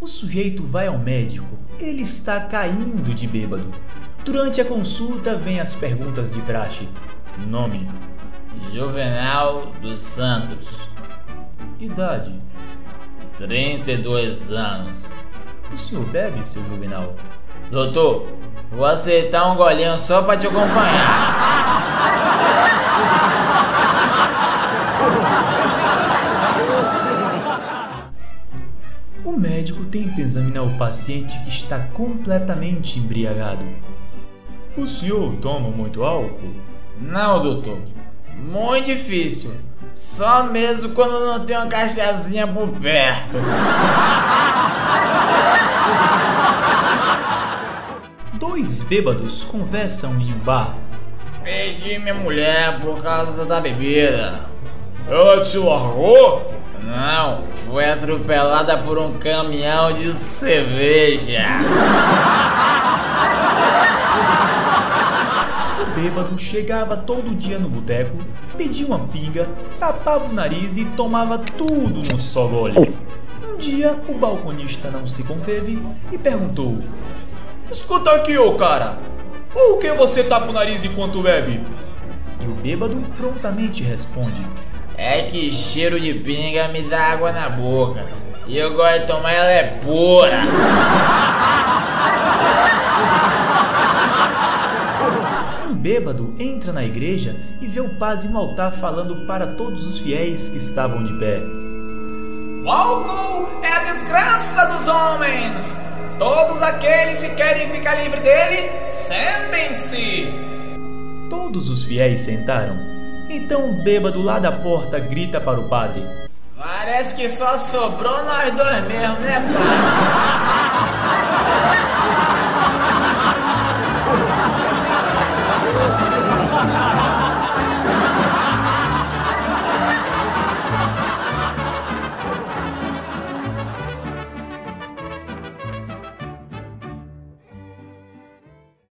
O sujeito vai ao médico. Ele está caindo de bêbado. Durante a consulta vem as perguntas de praxe. Nome: Juvenal dos Santos. Idade: 32 anos. O senhor bebe, seu Juvenal? Doutor, vou aceitar um golinho só pra te acompanhar. O médico tenta examinar o paciente que está completamente embriagado. O senhor toma muito álcool? Não, doutor. Muito difícil. Só mesmo quando não tem uma cachaçinha por perto. Dois bêbados conversam em um bar. Perdi minha mulher por causa da bebida. Ela te largou? Não, foi atropelada por um caminhão de cerveja. O bêbado chegava todo dia no boteco, pedia uma pinga, tapava o nariz e tomava tudo num só gole. Um dia, o balconista não se conteve e perguntou: Escuta aqui, ô cara, por que você tapa o nariz enquanto bebe? E o bêbado prontamente responde: É que cheiro de pinga me dá água na boca. E eu gosto de tomar ela é pura. Um bêbado entra na igreja e vê o padre no altar falando para todos os fiéis que estavam de pé. O álcool é a desgraça dos homens. Todos aqueles que querem ficar livre dele, sentem-se. Todos os fiéis sentaram. Então o bêbado lá da porta grita para o padre: Parece que só sobrou nós dois mesmo, né, pai?